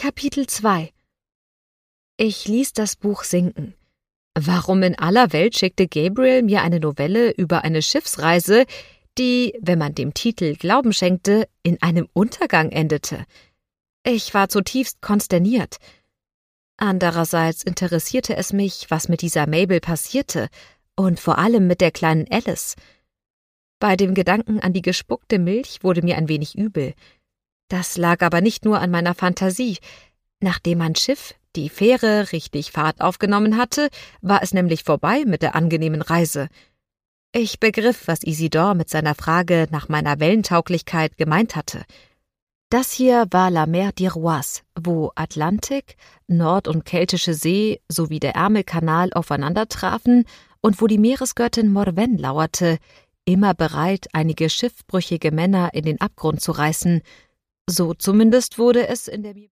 Kapitel 2. Ich ließ das Buch sinken. Warum in aller Welt schickte Gabriel mir eine Novelle über eine Schiffsreise, die, wenn man dem Titel Glauben schenkte, in einem Untergang endete? Ich war zutiefst konsterniert. Andererseits interessierte es mich, was mit dieser Mabel passierte und vor allem mit der kleinen Alice. Bei dem Gedanken an die gespuckte Milch wurde mir ein wenig übel. Das lag aber nicht nur an meiner Fantasie. Nachdem mein Schiff, die Fähre, richtig Fahrt aufgenommen hatte, war es nämlich vorbei mit der angenehmen Reise. Ich begriff, was Isidore mit seiner Frage nach meiner Wellentauglichkeit gemeint hatte. Das hier war La Mer d'Iroise, wo Atlantik, Nord- und Keltische See sowie der Ärmelkanal aufeinander trafen und wo die Meeresgöttin Morwen lauerte, immer bereit, einige schiffbrüchige Männer in den Abgrund zu reißen. So zumindest wurde es in der